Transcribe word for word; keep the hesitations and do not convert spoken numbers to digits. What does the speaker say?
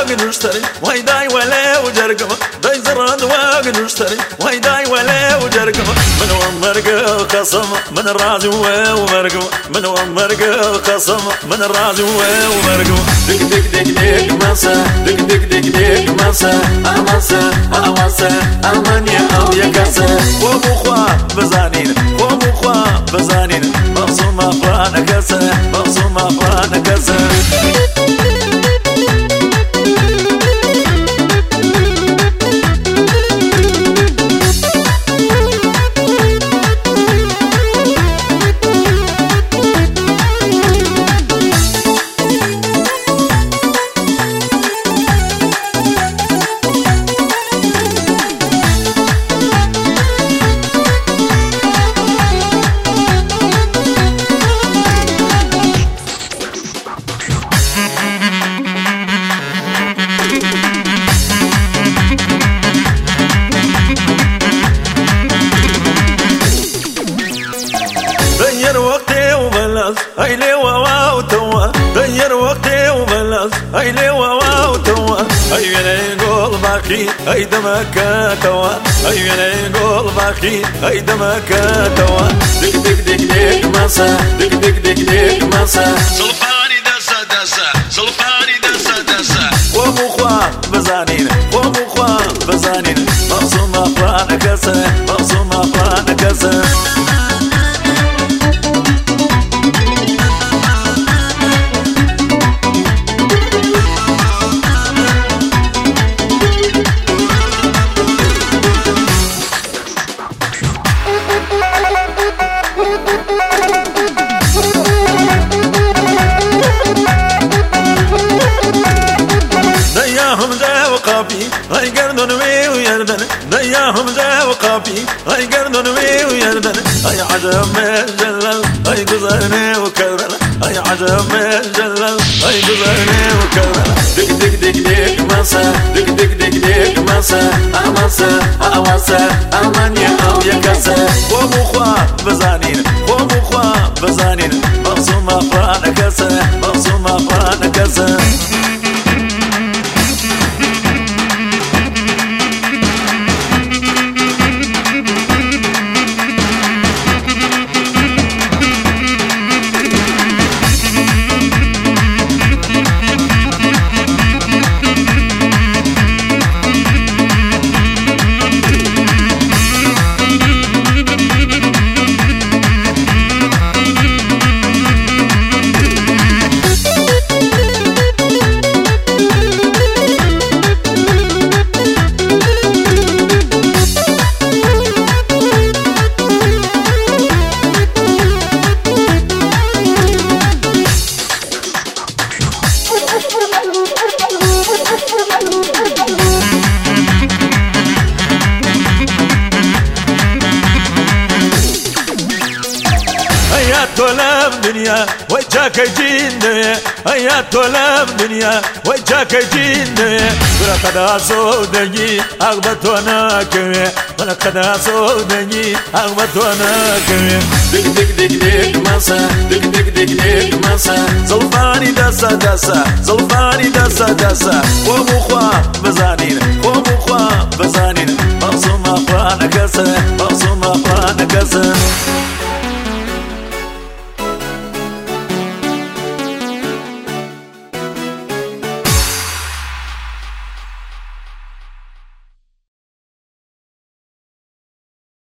نشتري ويداي ولا وجرقم داي زراد واق نشتري ويداي ولا وجرقم من ومرق قسم من الرازي ومرقم من ومرق قسم من الرازي ومرقم دق دق دق دق مسا دق دق دق دق مسا امسا امسا امانيا او يكسا ومخوا بزانين ومخوا بزانين مقصوم افرانا كسا مقصوم افرانا كسا غير وقتي وبلس هيلي واو توا غير وقتي وبلس هيلي واو توا هي انا يقول باقي هي دمك توا هي انا يقول باقي هي دمك توا دق دق دق دق مسا دق دق دق دق مسا زلفاني دسا دسا زلفاني دسا دسا ومخوا بزانين ومخوا بزانين مقصوم افرانا كسا مقصوم افرانا كسا هاي قردن وي ويردن دياهم زي وقافي هاي قردن وي ويردن هاي عجب من جلل هاي قزرني وكرر هاي عجب من جلل هاي قزرني وكرر دق دق دق دق مسا دق دق دق دق مسا امسا اوسا امانيا او يكسا ومخوا بزانين ومخوا بزانين مقصوم افرانا كسا مقصوم افرانا كسا تولم دنيا وجهك جيني هيا تولم دنيا وجهك جيني ولا قد صودني أغبط وانا كمي ولا قد صودني أغبط وانا كمي دق دق دق دق مسا دق دق دق دق مسا زلفاني دسا دسا زلفاني دسا دسا ومخوا بزانين